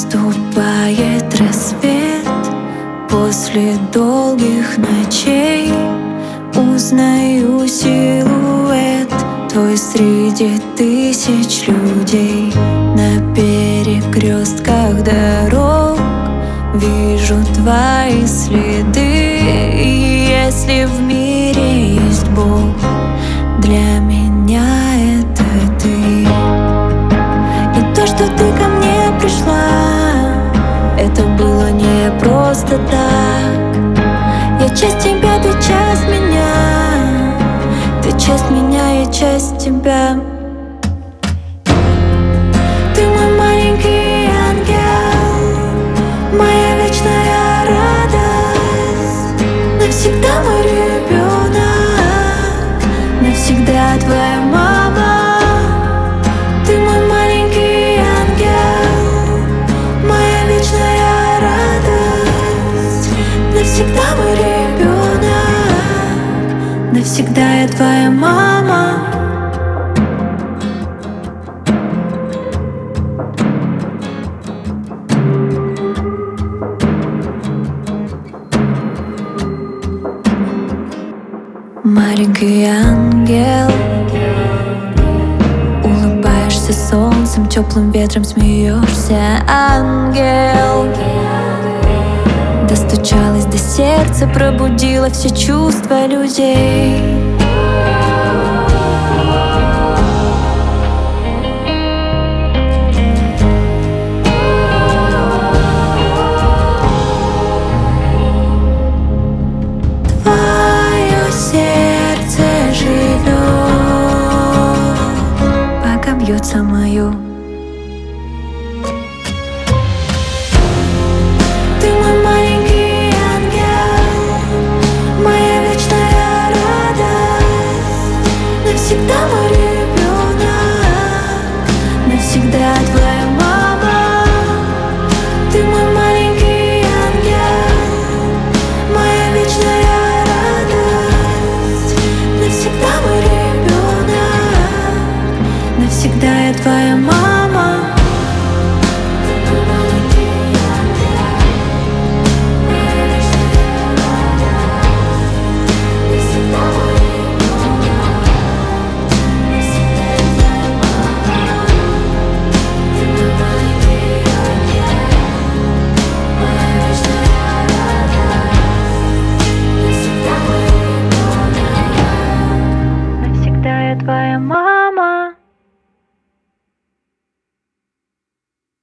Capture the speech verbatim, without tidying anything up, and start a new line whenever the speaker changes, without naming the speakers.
Наступает рассвет после долгих ночей. Узнаю силуэт твой среди тысяч людей. На перекрестках дорог вижу твои следы. И если в мире есть Бог, для меня это ты. И то, что ты ко мне пришла, это было не просто так. Я часть тебя, ты часть меня. Ты часть меня, я часть тебя. Ты мой маленький ангел, моя вечная радость. Навсегда мой ребенок, навсегда твоя мама. Ты мой маленький ангел, моя вечная радость. Навсегда мой ребенок, навсегда я твоя мама. Маленький ангел, улыбаешься солнцем, теплым ветром смеешься. Ангел, достучалась до сердца, пробудила все чувства людей.